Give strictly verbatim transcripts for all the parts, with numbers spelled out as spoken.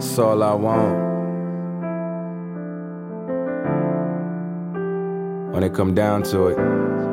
That's all I want. When it come down to it,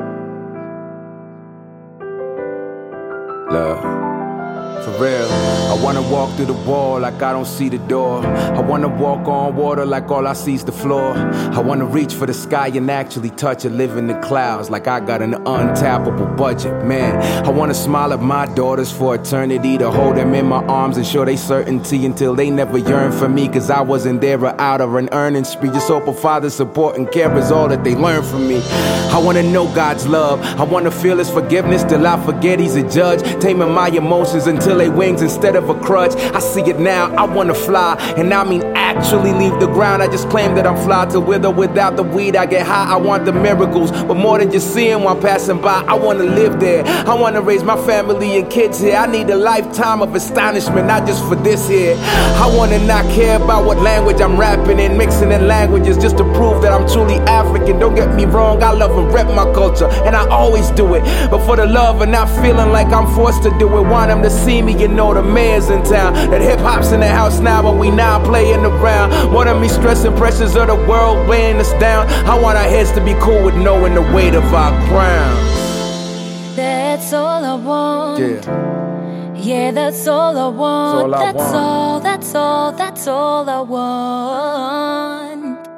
love. For real, I wanna walk through the wall like I don't see the door. I wanna walk on water like all I see is the floor. I wanna reach for the sky and actually touch it, live in the clouds like I got an untappable budget. Man, I wanna smile at my daughters for eternity, to hold them in my arms and show they certainty until they never yearn for me, cause I wasn't there or out of an earning spree. Just hope a father's support and care is all that they learn from me. I wanna know God's love, I wanna feel his forgiveness till I forget he's a judge, taming my emotions until they wings instead of a crutch. I see it now, I wanna fly, and I mean actually leave the ground. I just claim that I'm fly to with or without the weed. I get high, I want the miracles, but more than just seeing one passing by. I wanna live there, I wanna raise my family and kids here. I need a lifetime of astonishment, not just for this here. I wanna not care about what language I'm rapping in, mixing in languages just to prove that I'm truly African. Don't get me wrong, I love and rep my culture, and I always do it, but for the love and not feeling like I'm forced to do it. Want them to see me, you know the mayor's in town, that hip-hop's in the house now, but we now playing around. One of me stressing pressures of the world weighing us down. I want our heads to be cool with knowing the weight of our crowns. That's all I want. Yeah, yeah, that's all I want. That's all I that's want. all, that's all, that's all I want.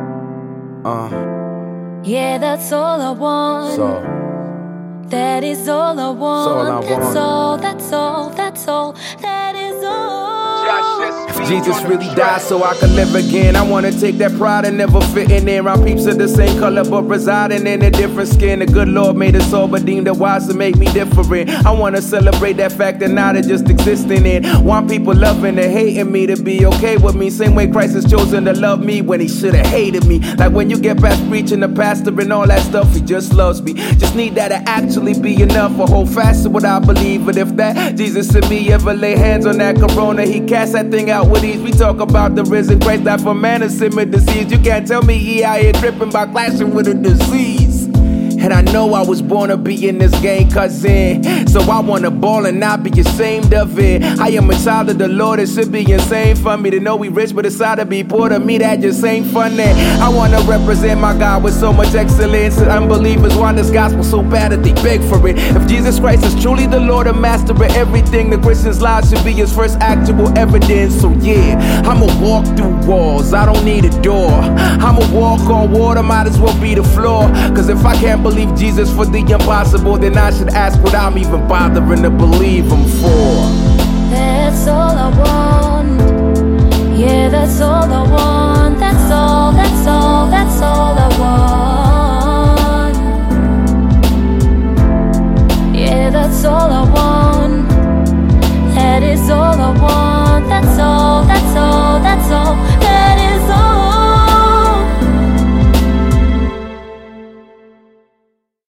Uh, yeah, that's all I want. so That is all I want. all I That's want. all, that's all, that's all, that is all. if Jesus really died so I could live again, I wanna take that pride and never fitting in. Our peeps are the same color but residing in a different skin. The good Lord made us all but deemed it wise to make me different. I wanna celebrate that fact and not it just existing in. Want people loving and hating me to be okay with me, same way Christ has chosen to love me when he should've hated me. Like when you get past preaching the pastor and all that stuff, he just loves me. Just need that to actually be enough. I hold fast to what I believe, but if that Jesus in me ever lay hands on that corona, he cast that thing out with ease. We talk about the risen Christ, that for man is sin with disease. You can't tell me he out here tripping by clashing with a disease. And I know I was born to be in this game, cousin, so I wanna ball and not be ashamed of it. I am a child of the Lord, it should be insane for me to know we rich but decide to be poor. To me that just ain't funny. I wanna represent my God with so much excellence, and unbelievers want this gospel so bad that they beg for it. If Jesus Christ is truly the Lord and master of everything, the Christian's life should be his first actual evidence. So yeah, I'ma walk through walls, I don't need a door. I'ma walk on water, might as well be the floor. Cause if I can't believe Jesus for the impossible, then I should ask what I'm even bothering to believe him for.